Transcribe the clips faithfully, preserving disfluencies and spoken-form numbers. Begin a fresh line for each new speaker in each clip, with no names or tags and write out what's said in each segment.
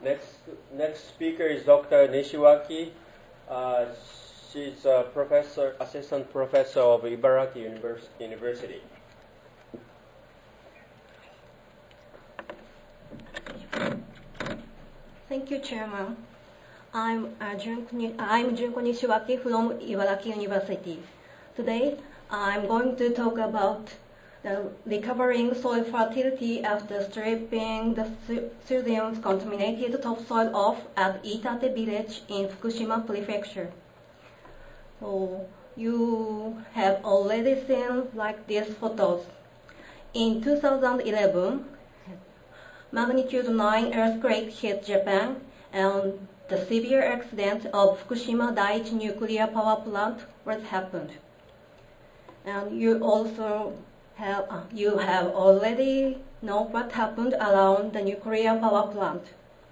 Next, next speaker is Doctor Nishiwaki. Uh, she's a professor, assistant professor of Ibaraki Univers- University.
Thank you, Chairman. I'm uh, Junko, I'm Junko Nishiwaki from Ibaraki University. Today, I'm going to talk about the recovering soil fertility after stripping the cesium-contaminated topsoil off at Itate village in Fukushima Prefecture. So you have already seen like these photos. In two thousand eleven, magnitude nine earthquake hit Japan, and the severe accident of Fukushima Daiichi nuclear power plant was happened. And you also have uh, you have already know what happened around the nuclear power plant.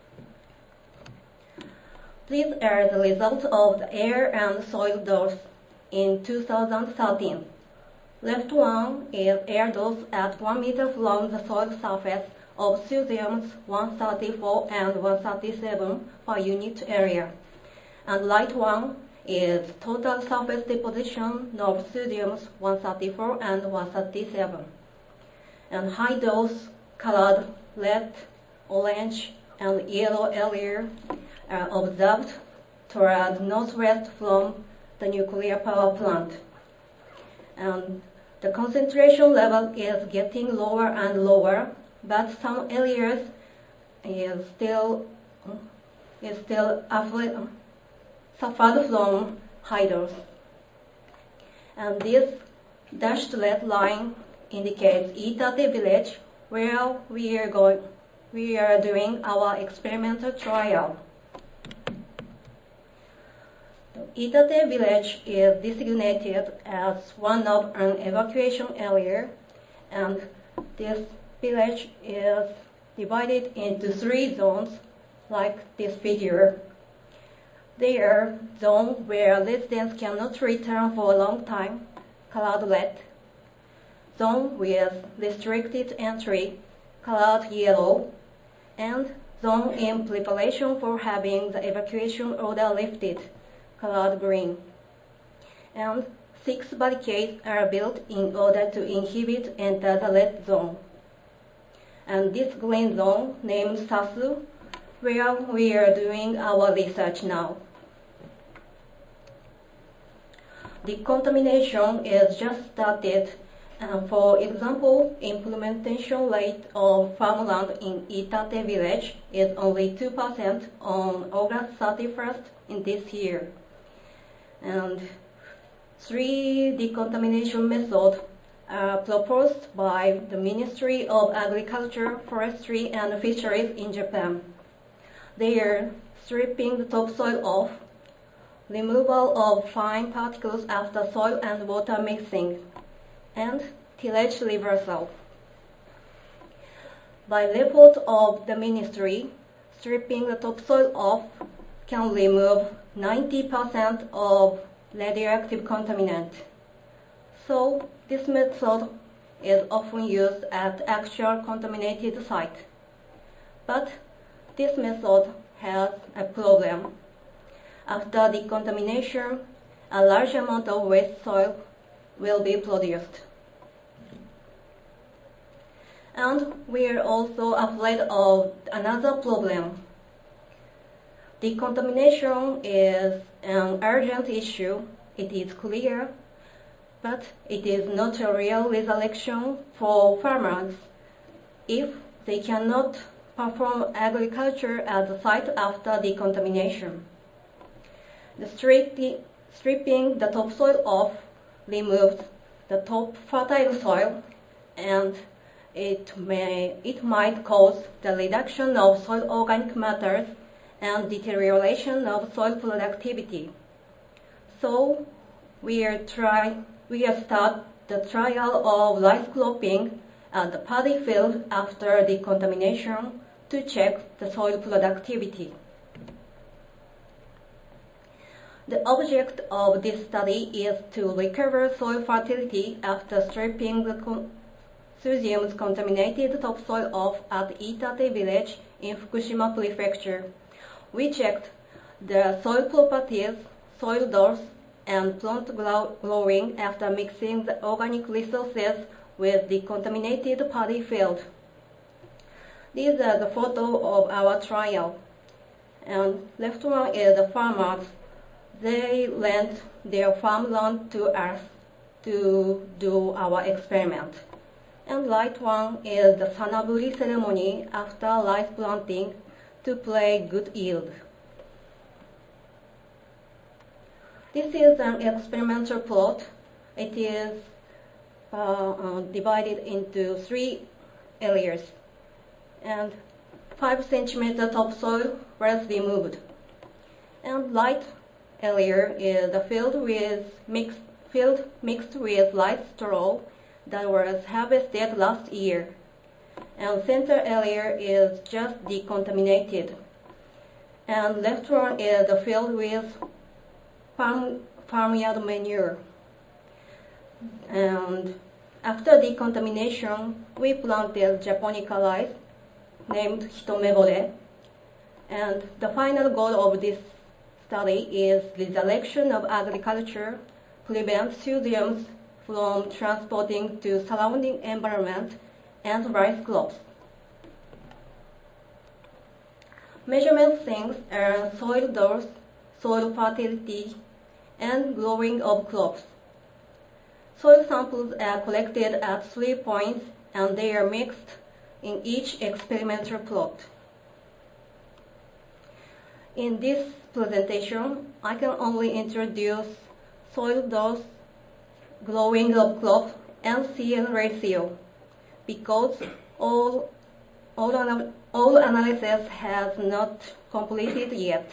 These are the results of the air and soil dose in two thousand thirteen. Left one is air dose at one meter from the soil surface of cesiums one thirty-four and one thirty-seven per unit area. And light one is total surface deposition of cesiums one thirty-four and one thirty-seven. And high dose colored red, orange, and yellow area are observed toward northwest from the nuclear power plant. And the concentration level is getting lower and lower, but some areas is still is still suffered from high dose. And this dashed red line indicates Itate village, where we are going we are doing our experimental trial. Itate village is designated as one of an evacuation area, and this village is divided into three zones like this figure. They are zones where residents cannot return for a long time, colored red. Zone with restricted entry, colored yellow. And zone in preparation for having the evacuation order lifted, colored green. And six barricades are built in order to inhibit enter the red zone. And this green zone named Sasu, where we are doing our research now. Decontamination is just started. And for example, implementation rate of farmland in Itate village is only two percent on August thirty-first in this year. And three decontamination methods are proposed by the Ministry of Agriculture, Forestry and Fisheries in Japan. They are stripping the topsoil off, removal of fine particles after soil and water mixing, and tillage reversal. By report of the ministry, stripping the topsoil off can remove ninety percent of radioactive contaminant. So this method is often used at actual contaminated site. But this method has a problem. After decontamination, a large amount of waste soil will be produced. And we are also afraid of another problem. Decontamination is an urgent issue, it is clear, but it is not a real resurrection for farmers if they cannot perform agriculture at the site after decontamination. The stripping, stripping the topsoil off removes the top fertile soil, and it may it might cause the reduction of soil organic matters and deterioration of soil productivity. So we are try we are start the trial of rice cropping at the paddy field after decontamination to check the soil productivity. The object of this study is to recover soil fertility after stripping the cesium's contaminated topsoil off at Iitate village in Fukushima Prefecture. We checked the soil properties, soil depth, and plant growing after mixing the organic resources with the contaminated paddy field. These are the photos of our trial. And left one is the farmers. They lent their farmland to us to do our experiment. And right one is the Sanaburi ceremony after rice planting to play good yield. This is an experimental plot. It is uh, uh, divided into three areas, and five centimeter topsoil was removed. And light area is the field with mixed field mixed with light straw that was harvested last year. And center area is just decontaminated. And left one is the field with farm, farmyard manure. And after decontamination, we planted Japonica rice named Hitomebore. And the final goal of this study is resurrection of agriculture, prevent cesiums from transporting to surrounding environment, and rice crops. Measurement things are soil depth, soil fertility, and growing of crops. Soil samples are collected at three points and they are mixed in each experimental plot. In this presentation, I can only introduce soil depth, growing of crops, and C N ratio because all, all, anal all analysis has not completed yet.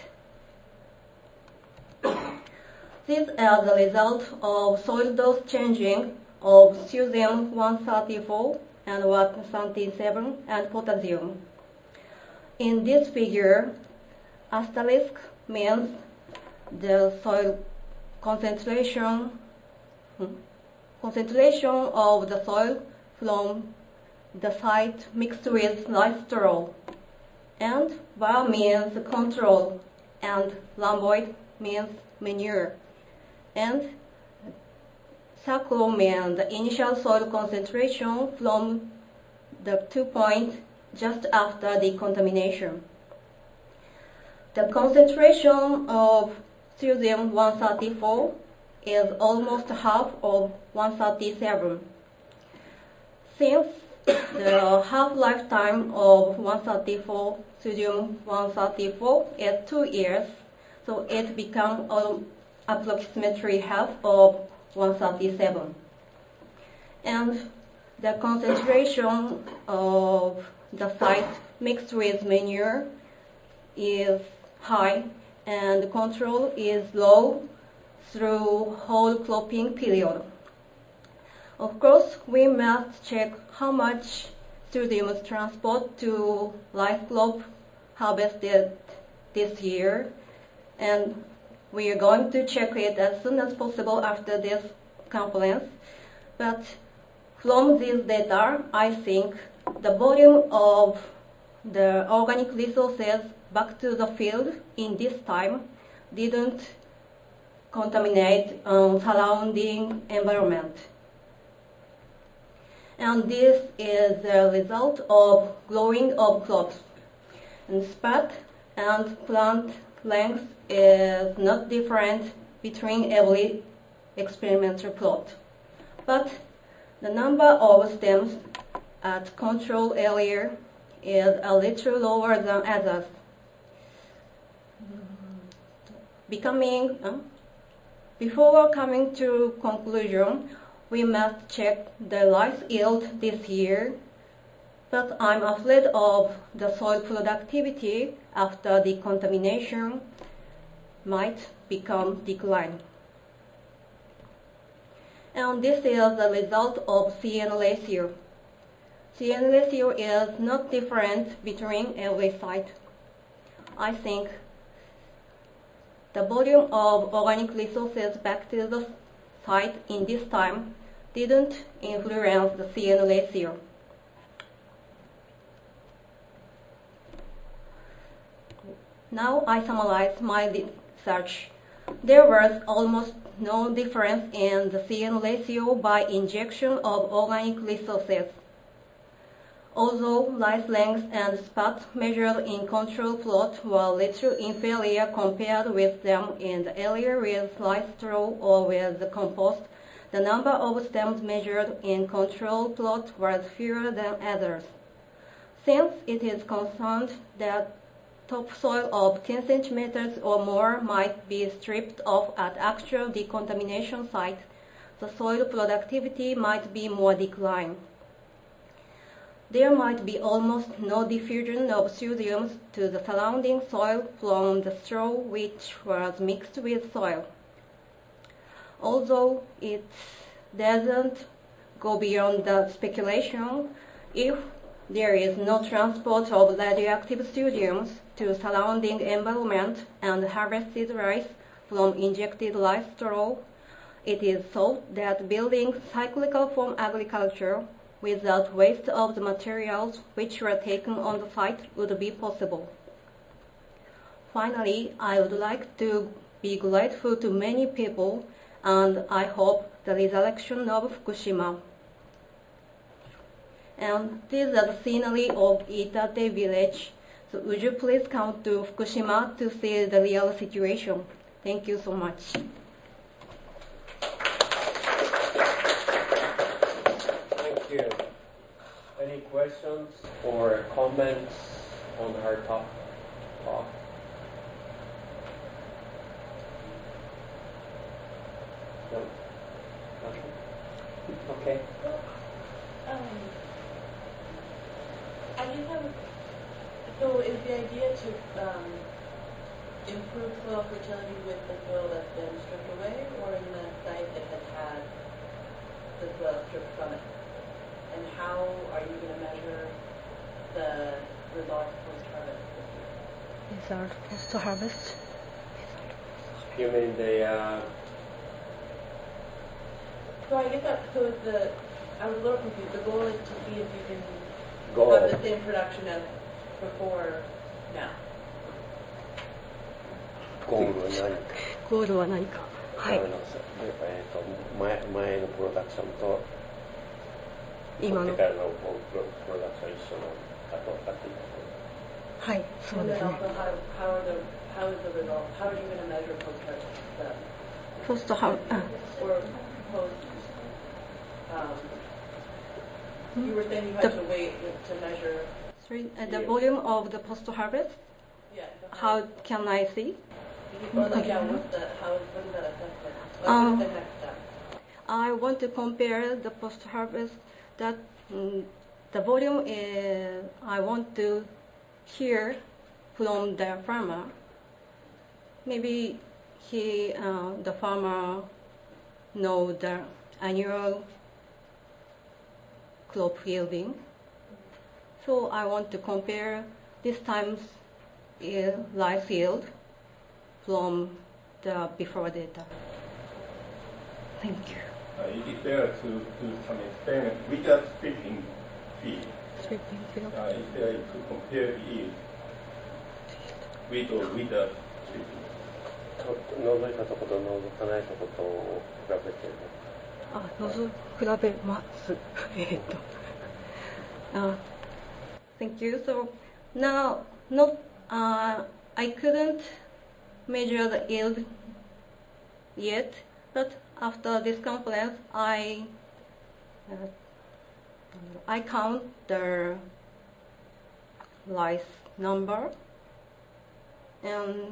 These are the results of soil depth changing of cesium one thirty-four and one thirty-seven and potassium. In this figure, asterisk means the soil concentration concentration of the soil from the site mixed with rice straw, and bar means control, and rhomboid means manure, and circle means the initial soil concentration from the two points just after decontamination. The concentration of cesium one thirty-four is almost half of one thirty-seven. Since the half-lifetime of one thirty-four, cesium one thirty-four is two years, so it becomes approximately half of one thirty-seven. And the concentration of the site mixed with manure is high and the control is low through whole cropping period. Of course, we must check how much cesium transport to rice crop harvested this year, and we are going to check it as soon as possible after this conference. But from this data, I think the volume of the organic resources back to the field in this time didn't contaminate um, surrounding environment. And this is the result of growing of crops. And spat and plant length is not different between every experimental plot. But the number of stems at control area is a little lower than others. Becoming, uh, before coming to conclusion, we must check the rice yield this year, but I'm afraid of the soil productivity after decontamination might become decline. And this is the result of C N ratio. C N ratio is not different between every site. I think the volume of organic resources back to the site in this time didn't influence the C N ratio. Now I summarize my research. There was almost no difference in the C N ratio by injection of organic resources. Although life length and spot measured in control plot were little inferior compared with them in the area with rice straw or with the compost, the number of stems measured in control plot was fewer than others. Since it is concerned that topsoil of ten centimeters or more might be stripped off at actual decontamination site, the soil productivity might be more declined. There might be almost no diffusion of pseudiums to the surrounding soil from the straw which was mixed with soil. Although it doesn't go beyond the speculation, if there is no transport of radioactive pseudiums to surrounding environment and harvested rice from injected rice straw, it is thought that building cyclical farm agriculture without waste of the materials which were taken on the site would be possible. Finally, I would like to be grateful to many people, and I hope the resurrection of Fukushima. And this is the scenery of Iitate village. So would you please come to Fukushima to see the real situation? Thank you so much.
Thank you. Any questions or comments on her talk? talk? No? Nothing? Okay.
Um, I just have, so is the idea to um, improve soil fertility with the soil that's been stripped away, or in the site that has had the soil stripped from it? And how are you going to measure the results post-harvest?
Result post-harvest?
You mean the... Uh,
so I guess that, so is the, I was a little confused. The goal is to see if you can
goal.
have the same production as before now.
ゴールは何か。
ゴールは何か。はい。
えーと前前のプロダクションと
今の
今からのプロダクション一緒のかどうかっていうところ。
はい、そうですね。
And then also how, how are the how is the result? How are you going to measure post-harvest? The,
Post harvest.
or post. Um, you were saying you had
the,
to wait to measure.
Sorry, uh, the volume of the post-harvest.
Yeah.
How can I see?
Well, like, yeah. What's the how? What is that assessment? Like,
Um,
what's the next step?
I want to compare the post-harvest that mm, the volume is, I want to hear from the farmer. Maybe he, uh, the farmer, know the annual crop yielding. So I want to compare this time's uh, rice yield from the before data. Thank you.
Uh, it is better to do some experiment without stripping field.
Stripping field.
Uh, it's better to compare the yield with or without stripping.
覗いたところと覗かないところとを比べてる。
あ、覗比べます。えっと。Uh, thank you. So now, not uh, I couldn't measure the yield yet, but after this conference, I uh, I count the rice number and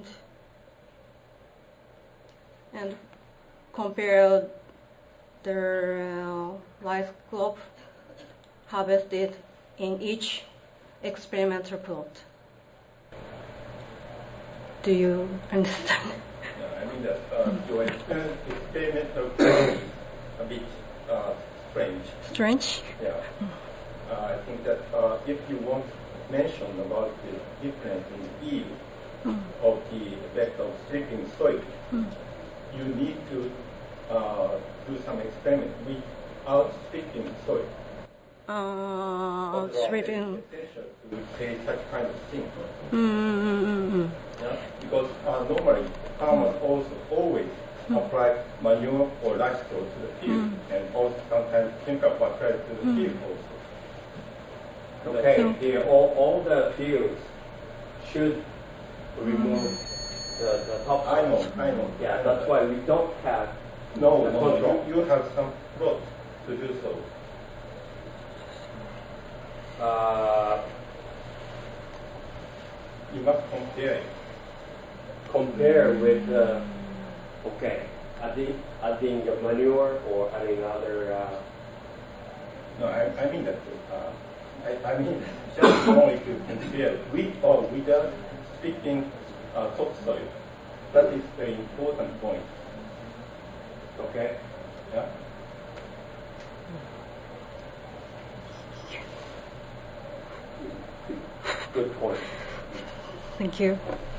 and compare the uh, rice crop harvested in each experimental plot. Do you understand?
Yeah, I mean that uh, your exper- experimental is a bit uh, strange.
Strange?
Yeah. Uh, I think that uh, if you want to mention about the difference in yield
Mm.
of the effect of stripping soil,
Mm.
you need to uh, do some experiment without stripping soil.
uh,
What's wrong?
driven.
Essential to say such kind of thing.
Mm-hmm.
Yeah? Because uh, normally farmers also always apply manure or livestock to the field, and also sometimes chemical fertilizer to the field also.
Okay,
So-
here all, all the fields should remove the, the top.
I know, I know.
Yeah, that's why we don't have
No,
the
no,
control.
you, you have some plot to do so.
Uh,
You must compare it.
compare with uh, okay, adding adding the manure or adding other. Uh,
No, I, I mean that. Uh, I, I mean just only to compare with or without speaking uh, topsoil. That is very important point.
okay.
Yeah.
Good point.
Thank you.